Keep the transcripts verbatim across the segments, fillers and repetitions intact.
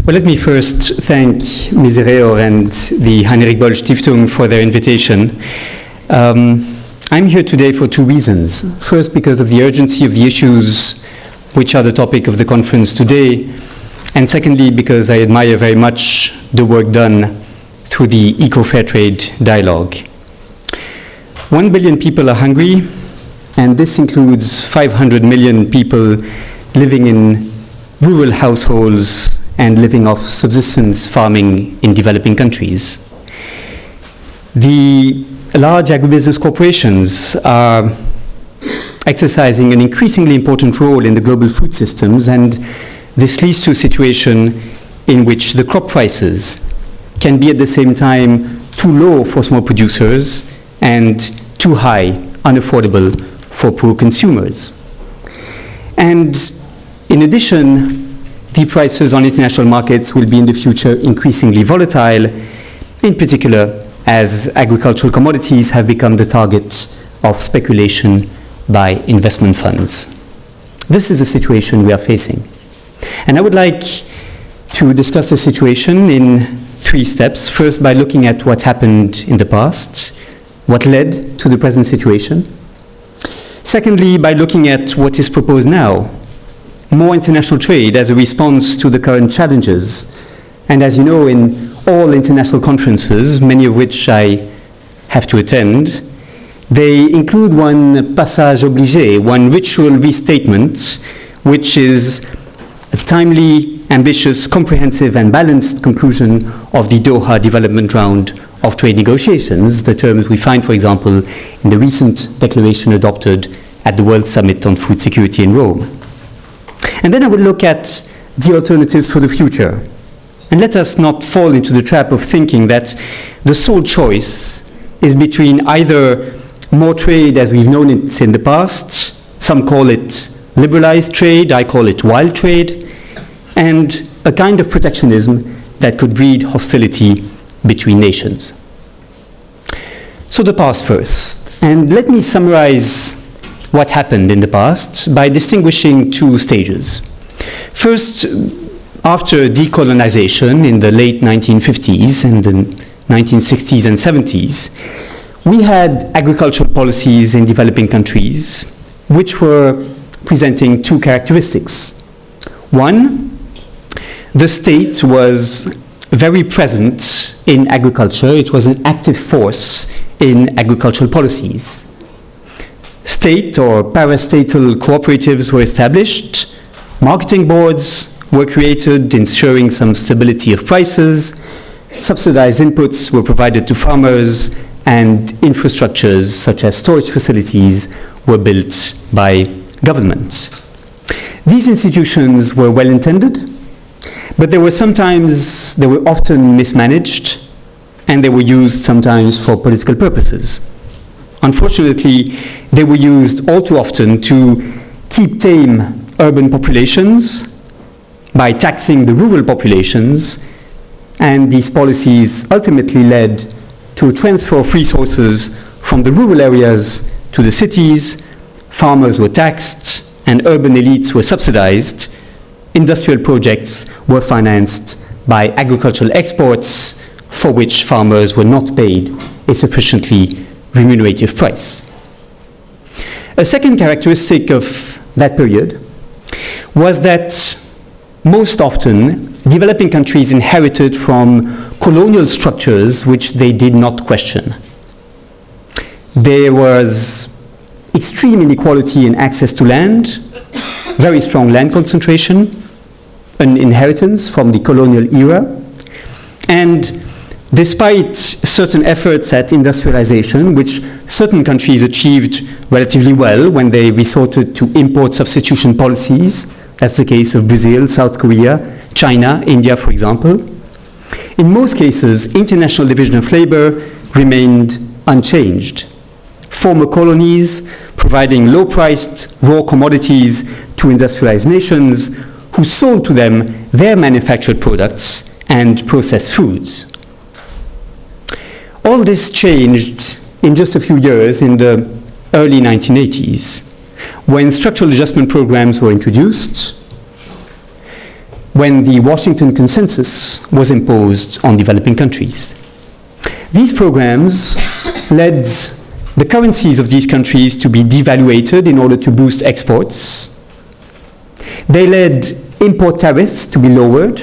Well, let me first thank Miz Reor and the Heinrich Böll Stiftung for their invitation. Um, I'm here today for two reasons. First, because of the urgency of the issues which are the topic of the conference today, and secondly, because I admire very much the work done through the Eco-Fair Trade Dialogue. One billion people are hungry, and this includes five hundred million people living in rural households and living off subsistence farming in developing countries. The large agribusiness corporations are exercising an increasingly important role in the global food systems, and this leads to a situation in which the crop prices can be at the same time too low for small producers and too high, unaffordable for poor consumers. And in addition, the prices on international markets will be in the future increasingly volatile, in particular as agricultural commodities have become the target of speculation by investment funds. This is the situation we are facing. And I would like to discuss the situation in three steps. First, by looking at what happened in the past, what led to the present situation. Secondly, by looking at what is proposed now, more international trade as a response to the current challenges. And as you know, in all international conferences, many of which I have to attend, they include one passage obligé, one ritual restatement, which is a timely, ambitious, comprehensive, and balanced conclusion of the Doha Development Round of trade negotiations, the terms we find, for example, in the recent declaration adopted at the World Summit on Food Security in Rome. And then I will look at the alternatives for the future. And let us not fall into the trap of thinking that the sole choice is between either more trade as we've known it in the past, some call it liberalized trade, I call it wild trade, and a kind of protectionism that could breed hostility between nations. So the past first. And let me summarize what happened in the past by distinguishing two stages. First, after decolonization in the late nineteen fifties and the nineteen sixties and seventies, we had agricultural policies in developing countries which were presenting two characteristics. One, the state was very present in agriculture. It was an active force in agricultural policies. State or parastatal cooperatives were established, marketing boards were created, ensuring some stability of prices, subsidized inputs were provided to farmers, and infrastructures such as storage facilities were built by governments. These institutions were well intended, but they were sometimes, they were often mismanaged, and they were used sometimes for political purposes. Unfortunately, they were used all too often to keep tame urban populations by taxing the rural populations, and these policies ultimately led to a transfer of resources from the rural areas to the cities. Farmers were taxed, and urban elites were subsidized. Industrial projects were financed by agricultural exports for which farmers were not paid a sufficiently remunerative price. A second characteristic of that period was that most often developing countries inherited from colonial structures which they did not question. There was extreme inequality in access to land, very strong land concentration, an inheritance from the colonial era, and despite certain efforts at industrialization, which certain countries achieved relatively well when they resorted to import substitution policies, that's the case of Brazil, South Korea, China, India, for example, in most cases, international division of labor remained unchanged. Former colonies providing low-priced raw commodities to industrialized nations who sold to them their manufactured products and processed foods. All this changed in just a few years in the early nineteen eighties, when structural adjustment programs were introduced. when the Washington Consensus was imposed on developing countries. These programs led the currencies of these countries to be devaluated in order to boost exports. They led import tariffs to be lowered.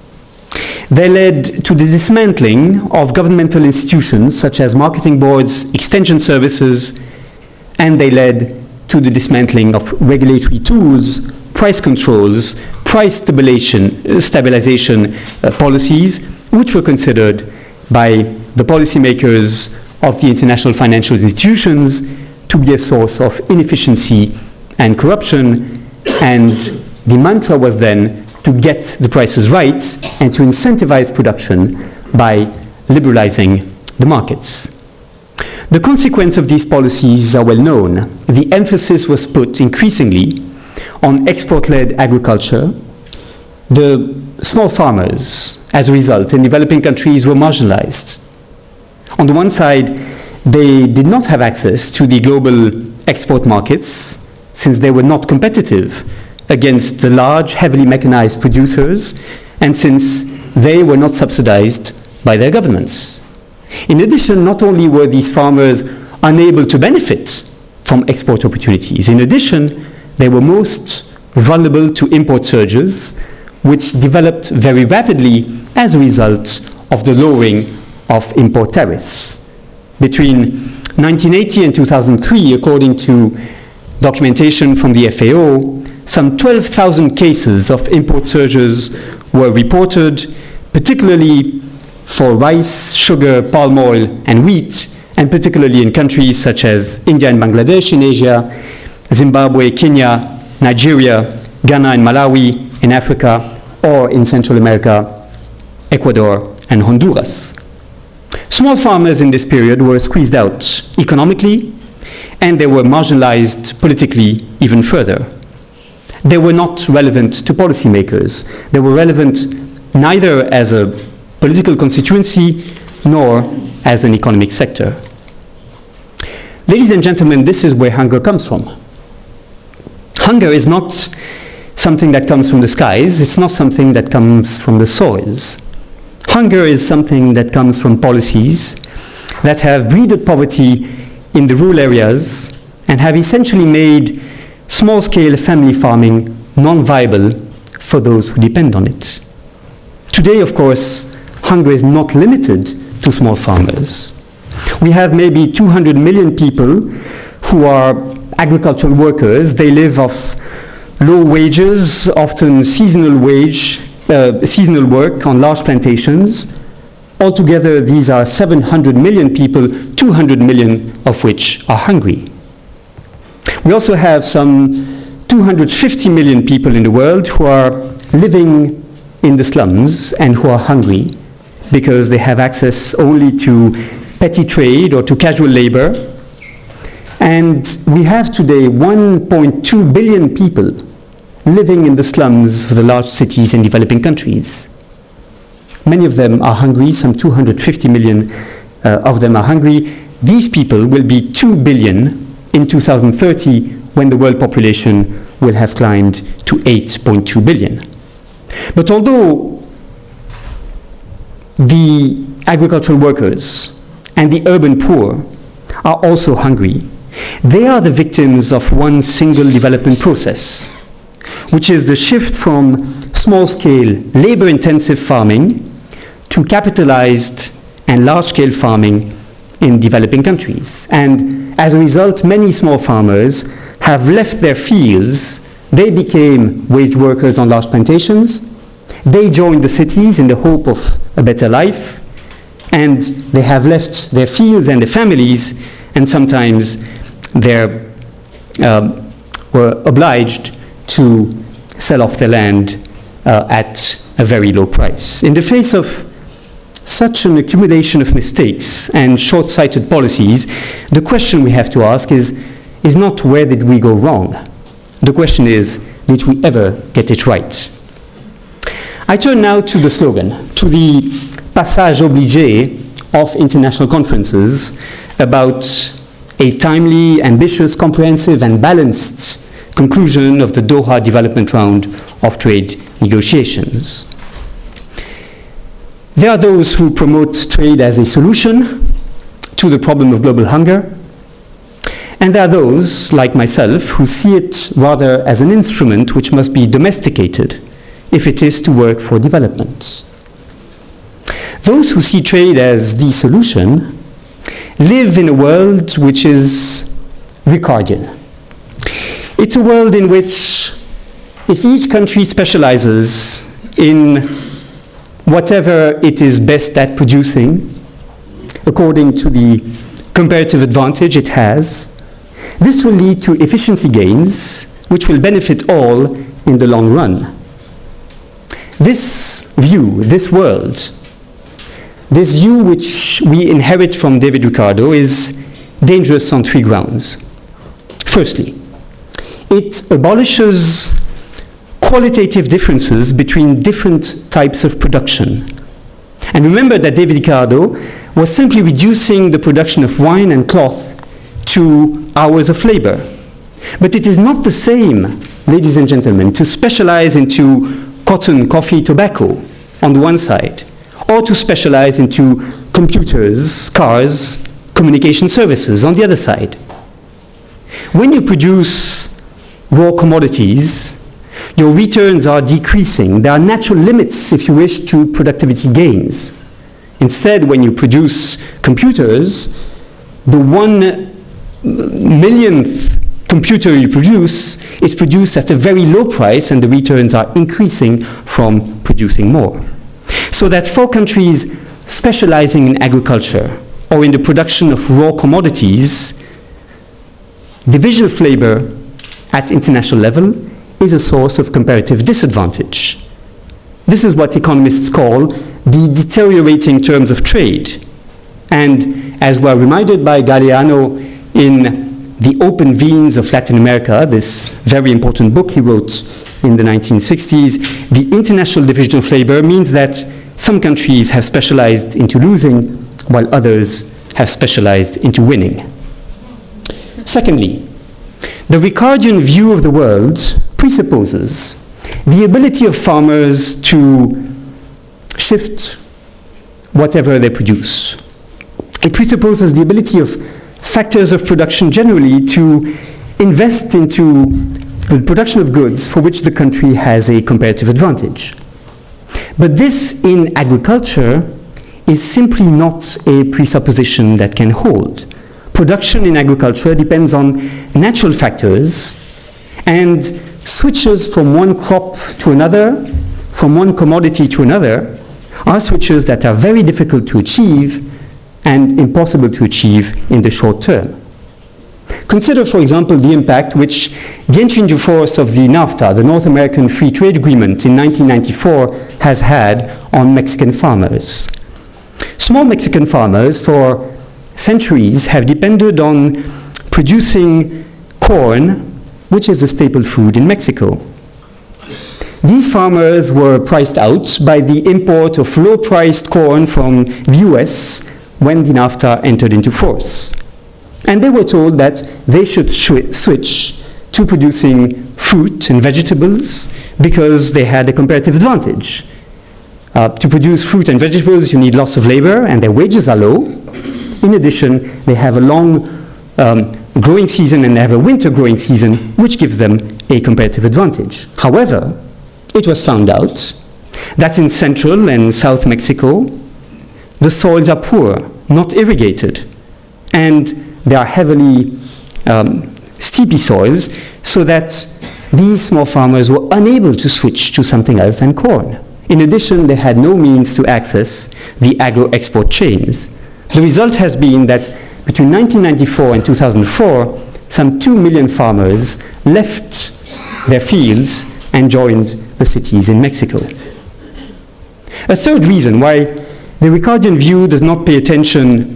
They led to the dismantling of governmental institutions such as marketing boards, extension services, and they led to the dismantling of regulatory tools, price controls, price stabilization, stabilization uh, policies, which were considered by the policymakers of the international financial institutions to be a source of inefficiency and corruption. And the mantra was then to get the prices right and to incentivize production by liberalizing the markets. The consequence of these policies are well known. The emphasis was put increasingly on export-led agriculture. The small farmers, as a result, in developing countries were marginalized. On the one side, they did not have access to the global export markets since they were not competitive against the large, heavily mechanized producers, and since they were not subsidized by their governments. In addition, not only were these farmers unable to benefit from export opportunities, in addition, they were most vulnerable to import surges, which developed very rapidly as a result of the lowering of import tariffs. Between nineteen eighty and two thousand three, according to documentation from the F A O, some twelve thousand cases of import surges were reported, particularly for rice, sugar, palm oil, and wheat, and particularly in countries such as India and Bangladesh in Asia, Zimbabwe, Kenya, Nigeria, Ghana and Malawi in Africa, or in Central America, Ecuador and Honduras. Small farmers in this period were squeezed out economically, and they were marginalized politically even further. They were not relevant to policymakers. They were relevant neither as a political constituency nor as an economic sector. Ladies and gentlemen, this is where hunger comes from. Hunger is not something that comes from the skies. It's not something that comes from the soils. Hunger is something that comes from policies that have breeded poverty in the rural areas and have essentially made small-scale family farming non-viable for those who depend on it. Today, of course, hunger is not limited to small farmers. We have maybe two hundred million people who are agricultural workers. They live off low wages, often seasonal wage, uh, seasonal work on large plantations. Altogether, these are seven hundred million people, two hundred million of which are hungry. We also have some two hundred fifty million people in the world who are living in the slums and who are hungry because they have access only to petty trade or to casual labor. And we have today one point two billion people living in the slums of the large cities in developing countries. Many of them are hungry, some two hundred fifty million uh, of them are hungry. These people will be two billion in two thousand thirty when the world population will have climbed to eight point two billion. But although the agricultural workers and the urban poor are also hungry, they are the victims of one single development process, which is the shift from small-scale, labor-intensive farming to capitalized and large-scale farming in developing countries. And as a result, many small farmers have left their fields. They became wage workers on large plantations. They joined the cities in the hope of a better life, and they have left their fields and their families, and sometimes they uh, were obliged to sell off their land uh, at a very low price. In the face of such an accumulation of mistakes and short-sighted policies, the question we have to ask is, is not where did we go wrong? The question is, did we ever get it right? I turn now to the slogan, to the passage obligé of international conferences about a timely, ambitious, comprehensive, and balanced conclusion of the Doha Development Round of Trade negotiations. There are those who promote trade as a solution to the problem of global hunger, and there are those, like myself, who see it rather as an instrument which must be domesticated if it is to work for development. Those who see trade as the solution live in a world which is Ricardian. It's a world in which, if each country specializes in whatever it is best at producing, according to the comparative advantage it has, this will lead to efficiency gains, which will benefit all in the long run. This view, this world, this view which we inherit from David Ricardo is dangerous on three grounds. Firstly, it abolishes qualitative differences between different types of production. And remember that David Ricardo was simply reducing the production of wine and cloth to hours of labor. But it is not the same, ladies and gentlemen, to specialize into cotton, coffee, tobacco on the one side, or to specialize into computers, cars, communication services on the other side. When you produce raw commodities, your returns are decreasing. There are natural limits, if you wish, to productivity gains. Instead, when you produce computers, the one millionth computer you produce is produced at a very low price, and the returns are increasing from producing more. So that for countries specializing in agriculture or in the production of raw commodities, division of labor at international level is a source of comparative disadvantage. This is what economists call the deteriorating terms of trade. And as we're reminded by Galeano in The Open Veins of Latin America, this very important book he wrote in the nineteen sixties, the international division of labor means that some countries have specialized into losing, while others have specialized into winning. Secondly, the Ricardian view of the world presupposes the ability of farmers to shift whatever they produce. It presupposes the ability of factors of production generally to invest into the production of goods for which the country has a comparative advantage. But this in agriculture is simply not a presupposition that can hold. Production in agriculture depends on natural factors, and switches from one crop to another, from one commodity to another, are switches that are very difficult to achieve and impossible to achieve in the short term. Consider, for example, the impact which the entry into force of the NAFTA, the North American Free Trade Agreement in nineteen ninety-four, has had on Mexican farmers. Small Mexican farmers for centuries have depended on producing corn, which is a staple food in Mexico. These farmers were priced out by the import of low-priced corn from the U S when the NAFTA entered into force. And they were told that they should switch to producing fruit and vegetables because they had a comparative advantage. Uh, to produce fruit and vegetables, you need lots of labor, and their wages are low. In addition, they have a long um, growing season and they have a winter growing season, which gives them a comparative advantage. However, it was found out that in central and south Mexico, the soils are poor, not irrigated, and they are heavily um, steepy soils, so that these small farmers were unable to switch to something else than corn. In addition, they had no means to access the agro-export chains. The result has been that between nineteen ninety-four and two thousand four, some two million farmers left their fields and joined the cities in Mexico. A third reason why the Ricardian view does not pay attention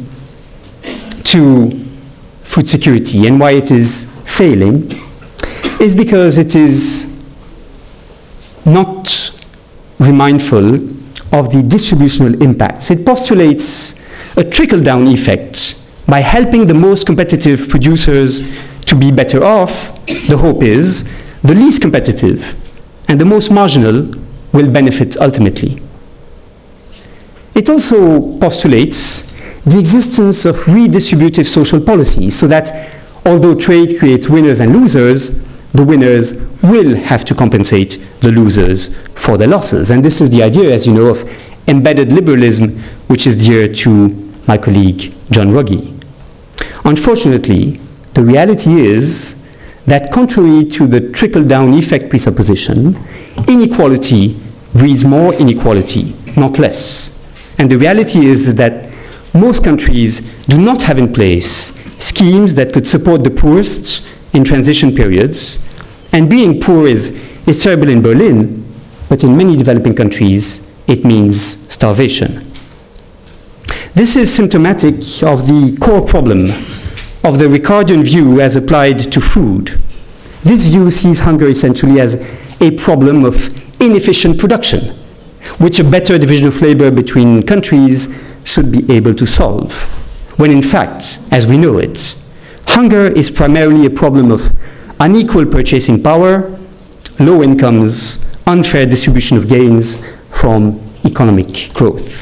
to food security and why it is failing is because it is not mindful of the distributional impacts. It postulates a trickle-down effect. By helping the most competitive producers to be better off, the hope is the least competitive and the most marginal will benefit ultimately. It also postulates the existence of redistributive social policies so that although trade creates winners and losers, the winners will have to compensate the losers for their losses. And this is the idea, as you know, of embedded liberalism, which is dear to my colleague John Ruggie. Unfortunately, the reality is that contrary to the trickle-down effect presupposition, inequality breeds more inequality, not less. And the reality is that most countries do not have in place schemes that could support the poorest in transition periods. And being poor is, is terrible in Berlin, but in many developing countries, it means starvation. This is symptomatic of the core problem of the Ricardian view as applied to food. This view sees hunger essentially as a problem of inefficient production, which a better division of labor between countries should be able to solve, when in fact, as we know it, hunger is primarily a problem of unequal purchasing power, low incomes, unfair distribution of gains from economic growth.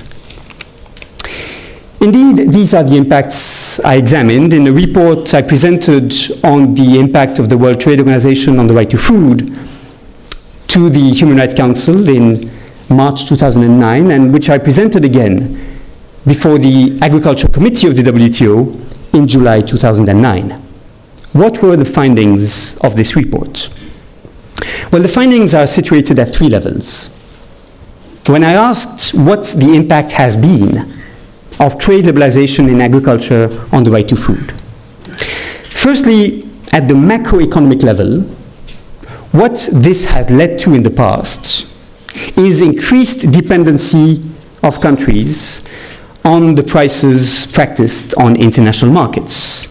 Indeed, these are the impacts I examined in a report I presented on the impact of the World Trade Organization on the right to food to the Human Rights Council in March two thousand nine, and which I presented again before the Agriculture Committee of the W T O in July two thousand nine. What were the findings of this report? Well, the findings are situated at three levels. When I asked what the impact has been of trade liberalization in agriculture on the right to food. Firstly, at the macroeconomic level, what this has led to in the past is increased dependency of countries on the prices practiced on international markets.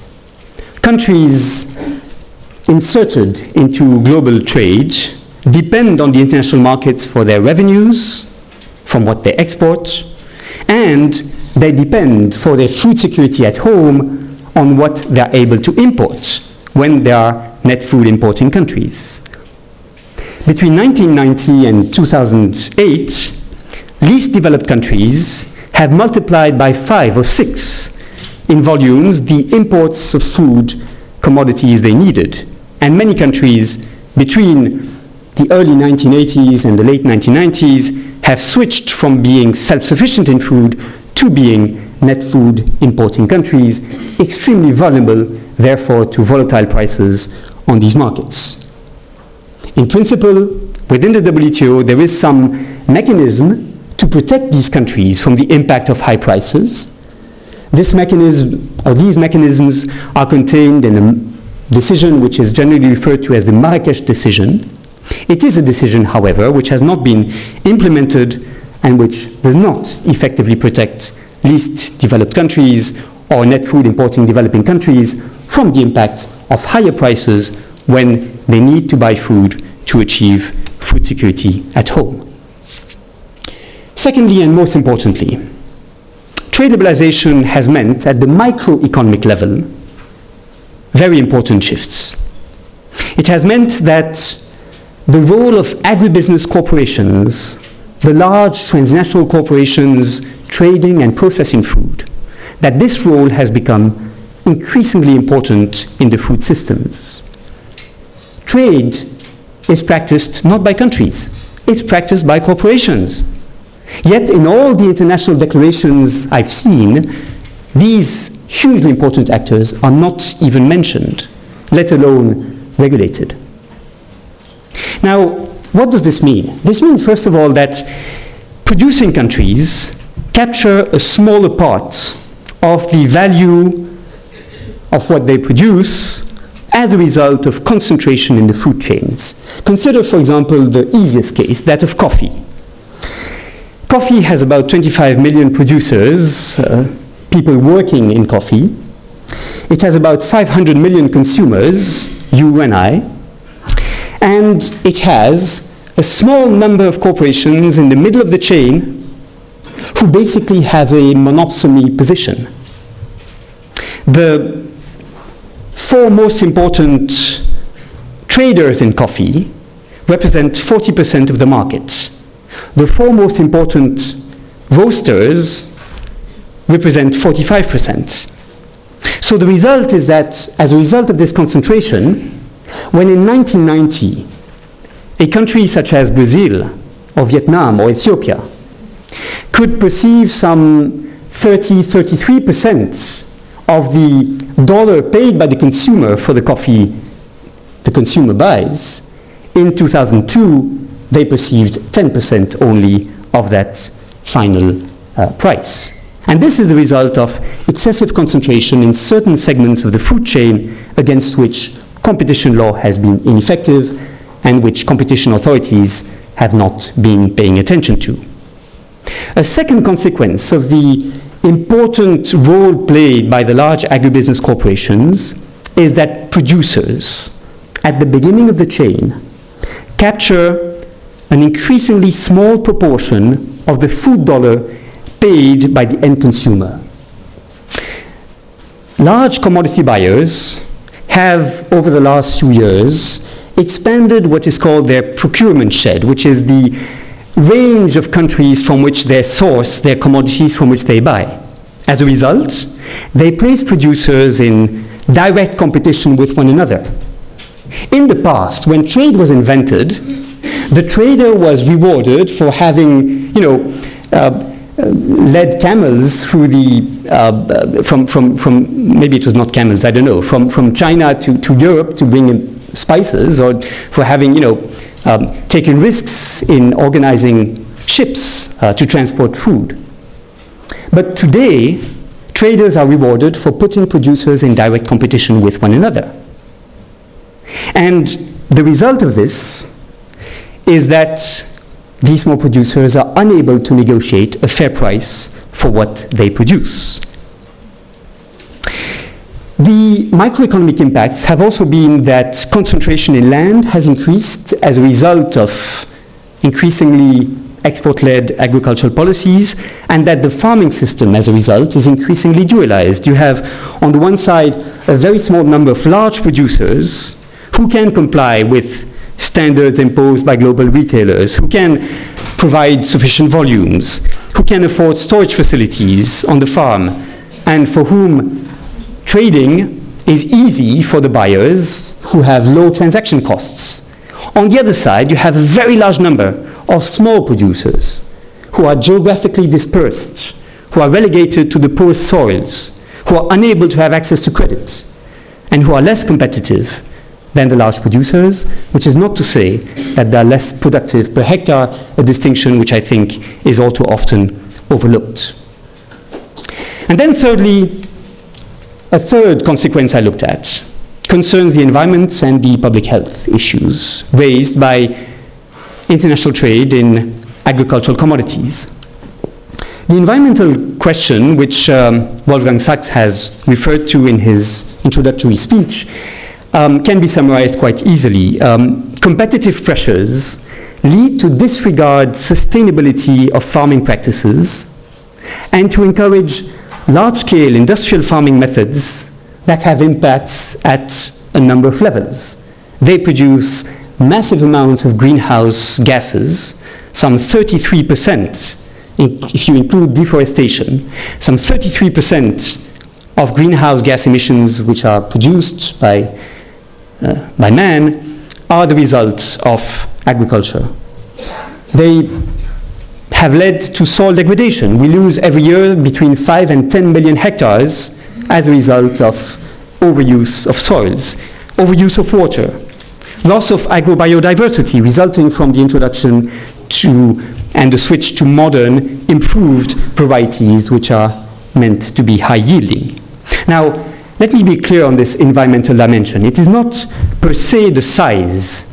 Countries inserted into global trade depend on the international markets for their revenues, from what they export, and they depend for their food security at home on what they are able to import when they are net food importing countries. Between nineteen ninety and two thousand eight, least developed countries have multiplied by five or six in volumes the imports of food commodities they needed. And many countries between the early nineteen eighties and the late nineteen nineties have switched from being self-sufficient in food to being net food importing countries, extremely vulnerable, therefore, to volatile prices on these markets. In principle, within the W T O, there is some mechanism to protect these countries from the impact of high prices. This mechanism, or these mechanisms, are contained in a decision which is generally referred to as the Marrakesh Decision. It is a decision, however, which has not been implemented and which does not effectively protect least developed countries or net food importing developing countries from the impact of higher prices when they need to buy food to achieve food security at home. Secondly, and most importantly, trade liberalization has meant at the microeconomic level very important shifts. It has meant that the role of agribusiness corporations, the large transnational corporations trading and processing food, that this role has become increasingly important in the food systems. Trade is practiced not by countries, it's practiced by corporations. Yet in all the international declarations I've seen, these hugely important actors are not even mentioned, let alone regulated. Now, what does this mean? This means, first of all, that producing countries capture a smaller part of the value of what they produce as a result of concentration in the food chains. Consider, for example, the easiest case, that of coffee. Coffee has about twenty-five million producers, uh, people working in coffee. It has about five hundred million consumers, you and I, and it has a small number of corporations in the middle of the chain who basically have a monopsony position. The four most important traders in coffee represent forty percent of the market. The four most important roasters represent forty-five percent. So the result is that, as a result of this concentration, when in nineteen ninety, a country such as Brazil, or Vietnam, or Ethiopia, could perceive some thirty, thirty-three percent of the dollar paid by the consumer for the coffee the consumer buys, in two thousand two, they perceived ten percent only of that final uh, price. And this is the result of excessive concentration in certain segments of the food chain against which competition law has been ineffective and which competition authorities have not been paying attention to. A second consequence of the important role played by the large agribusiness corporations is that producers, at the beginning of the chain, capture an increasingly small proportion of the food dollar paid by the end consumer. Large commodity buyers have, over the last few years, expanded what is called their procurement shed, which is the range of countries from which they source their commodities from which they buy. As a result, they place producers in direct competition with one another. In the past, when trade was invented, the trader was rewarded for having, you know, uh, led camels through the, uh, from, from, from, maybe it was not camels, I don't know, from, from China to, to Europe to bring in spices, or for having, you know, um, taken risks in organizing ships uh, to transport food. But today, traders are rewarded for putting producers in direct competition with one another. And the result of this is that these small producers are unable to negotiate a fair price for what they produce. The microeconomic impacts have also been that concentration in land has increased as a result of increasingly export-led agricultural policies, and that the farming system, as a result, is increasingly dualized. You have, on the one side, a very small number of large producers who can comply with standards imposed by global retailers, who can provide sufficient volumes, who can afford storage facilities on the farm, and for whom trading is easy for the buyers who have low transaction costs. On the other side, you have a very large number of small producers who are geographically dispersed, who are relegated to the poorest soils, who are unable to have access to credit, and who are less competitive than the large producers, which is not to say that they are less productive per hectare, a distinction which I think is all too often overlooked. And then thirdly, a third consequence I looked at concerns the environment and the public health issues raised by international trade in agricultural commodities. The environmental question, which um, Wolfgang Sachs has referred to in his introductory speech, um, can be summarized quite easily. Um, competitive pressures lead to disregard sustainability of farming practices and to encourage large-scale industrial farming methods that have impacts at a number of levels. They produce massive amounts of greenhouse gases, some thirty-three percent, if you include deforestation, some thirty-three percent of greenhouse gas emissions which are produced by, uh, by man are the result of agriculture. They have led to soil degradation. We lose every year between five and ten million hectares as a result of overuse of soils, overuse of water, loss of agrobiodiversity resulting from the introduction to and the switch to modern, improved varieties which are meant to be high yielding. Now, let me be clear on this environmental dimension. It is not per se the size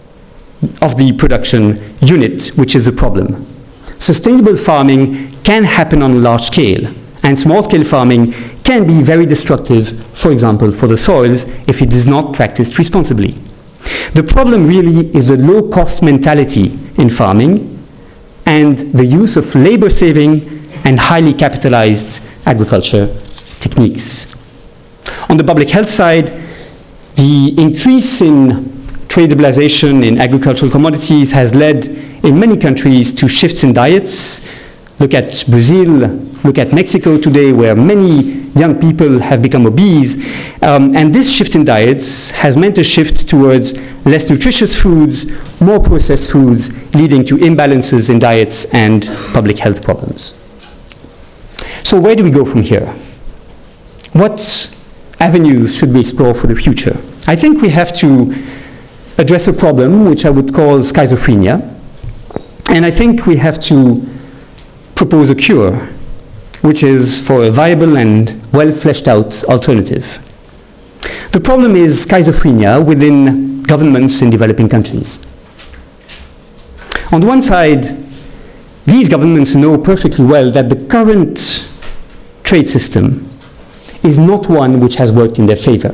of the production unit which is a problem. Sustainable farming can happen on a large scale, and small-scale farming can be very destructive, for example, for the soils if it is not practiced responsibly. The problem really is a low-cost mentality in farming and the use of labor-saving and highly capitalized agriculture techniques. On the public health side, the increase in tradabilization in agricultural commodities has led in many countries to shifts in diets. Look at Brazil, look at Mexico today, where many young people have become obese. Um, and this shift in diets has meant a shift towards less nutritious foods, more processed foods, leading to imbalances in diets and public health problems. So where do we go from here? What avenues should we explore for the future? I think we have to address a problem which I would call schizophrenia. And I think we have to propose a cure, which is for a viable and well-fleshed out alternative. The problem is schizophrenia within governments in developing countries. On the one side, these governments know perfectly well that the current trade system is not one which has worked in their favor.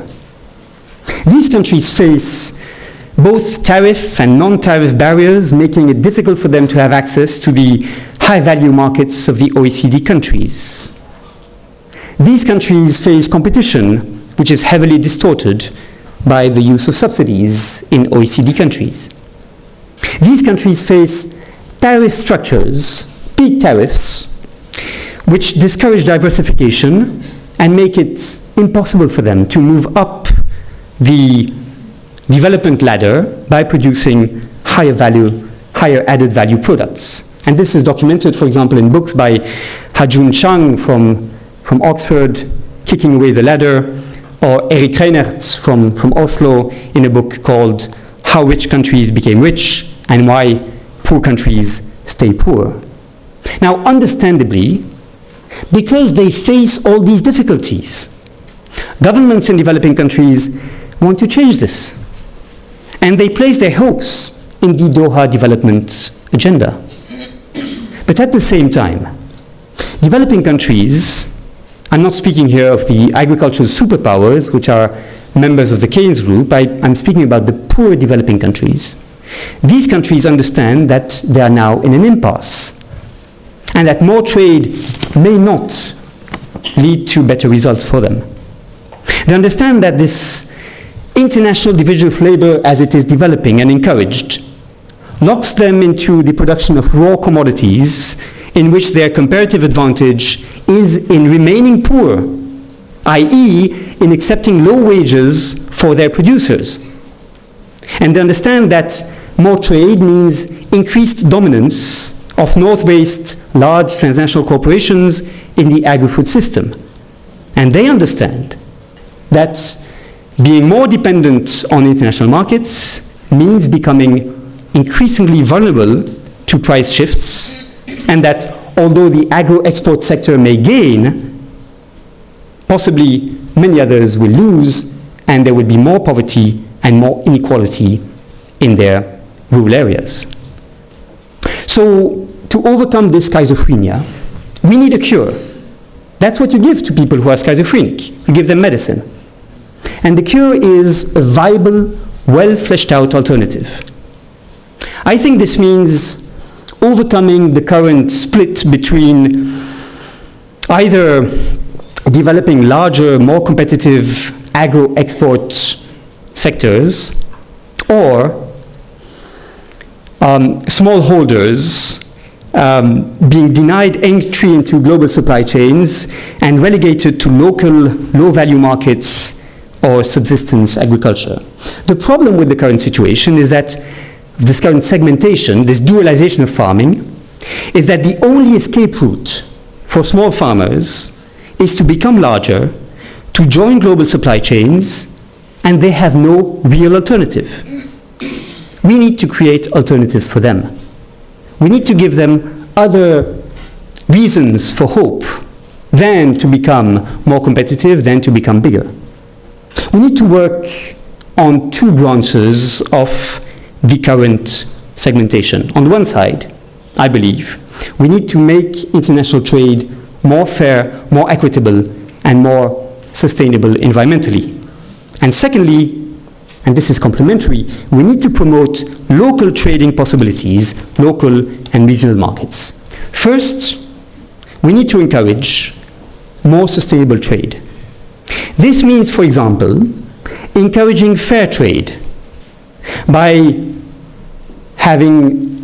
These countries face both tariff and non-tariff barriers, making it difficult for them to have access to the high-value markets of the O E C D countries. These countries face competition, which is heavily distorted by the use of subsidies in O E C D countries. These countries face tariff structures, peak tariffs, which discourage diversification and make it impossible for them to move up the development ladder by producing higher value, higher added value products. And this is documented, for example, in books by Ha-Joon Chang from, from Oxford, Kicking Away the Ladder, or Erik Reinert from, from Oslo in a book called How Rich Countries Became Rich and Why Poor Countries Stay Poor. Now, understandably, because they face all these difficulties, governments in developing countries want to change this. And they place their hopes in the Doha Development Agenda. But at the same time, developing countries, I'm not speaking here of the agricultural superpowers, which are members of the Keynes Group, I, I'm speaking about the poor developing countries. These countries understand that they are now in an impasse, and that more trade may not lead to better results for them. They understand that this international division of labor, as it is developing and encouraged, locks them into the production of raw commodities in which their comparative advantage is in remaining poor, that is in accepting low wages for their producers. And they understand that more trade means increased dominance of north-based large transnational corporations in the agri-food system. And they understand that being more dependent on international markets means becoming increasingly vulnerable to price shifts, and that although the agro-export sector may gain, possibly many others will lose, and there will be more poverty and more inequality in their rural areas. So, to overcome this schizophrenia, we need a cure. That's what you give to people who are schizophrenic. You give them medicine. And the cure is a viable, well-fleshed out alternative. I think this means overcoming the current split between either developing larger, more competitive agro-export sectors, or um, smallholders um, being denied entry into global supply chains and relegated to local low-value markets or subsistence agriculture. The problem with the current situation is that this current segmentation, this dualization of farming, is that the only escape route for small farmers is to become larger, to join global supply chains, and they have no real alternative. We need to create alternatives for them. We need to give them other reasons for hope than to become more competitive, than to become bigger. We need to work on two branches of the current segmentation. On the one side, I believe, we need to make international trade more fair, more equitable, and more sustainable environmentally. And secondly, and this is complementary, we need to promote local trading possibilities, local and regional markets. First, we need to encourage more sustainable trade. This means, for example, encouraging fair trade by having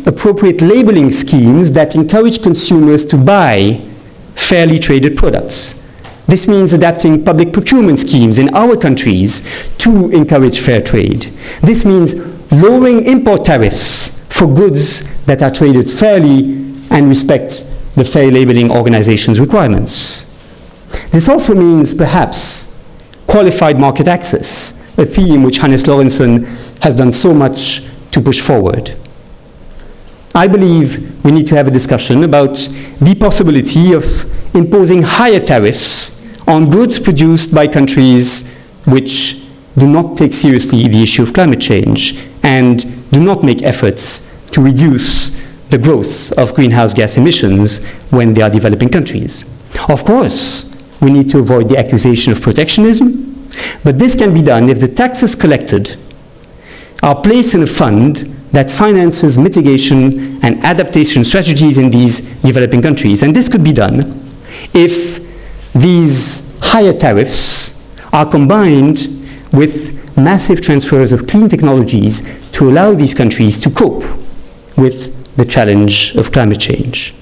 appropriate labeling schemes that encourage consumers to buy fairly traded products. This means adapting public procurement schemes in our countries to encourage fair trade. This means lowering import tariffs for goods that are traded fairly and respect the fair labeling organization's requirements. This also means, perhaps, qualified market access, a theme which Hannes Lorentzen has done so much to push forward. I believe we need to have a discussion about the possibility of imposing higher tariffs on goods produced by countries which do not take seriously the issue of climate change and do not make efforts to reduce the growth of greenhouse gas emissions when they are developing countries. Of course, we need to avoid the accusation of protectionism, but this can be done if the taxes collected are placed in a fund that finances mitigation and adaptation strategies in these developing countries. And this could be done if these higher tariffs are combined with massive transfers of clean technologies to allow these countries to cope with the challenge of climate change.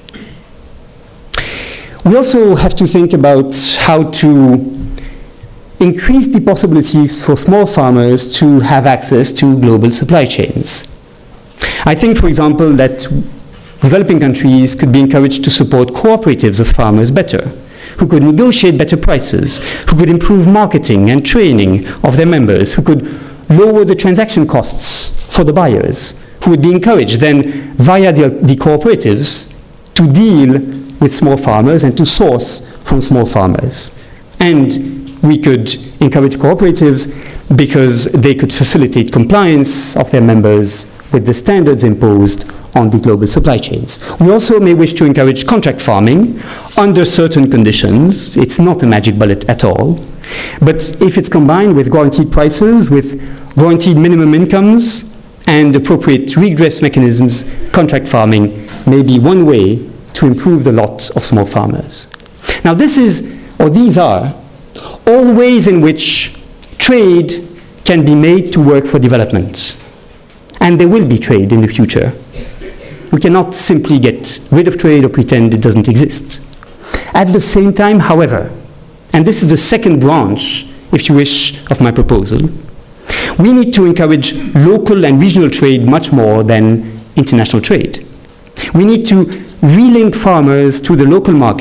We also have to think about how to increase the possibilities for small farmers to have access to global supply chains. I think, for example, that developing countries could be encouraged to support cooperatives of farmers better, who could negotiate better prices, who could improve marketing and training of their members, who could lower the transaction costs for the buyers, who would be encouraged then via the, the cooperatives to deal with small farmers and to source from small farmers. And we could encourage cooperatives because they could facilitate compliance of their members with the standards imposed on the global supply chains. We also may wish to encourage contract farming under certain conditions. It's not a magic bullet at all. But if it's combined with guaranteed prices, with guaranteed minimum incomes, and appropriate redress mechanisms, contract farming may be one way to improve the lot of small farmers. Now this is, or these are, all ways in which trade can be made to work for development. And there will be trade in the future. We cannot simply get rid of trade or pretend it doesn't exist. At the same time, however, and this is the second branch, if you wish, of my proposal, we need to encourage local and regional trade much more than international trade. We need to relink farmers to the local market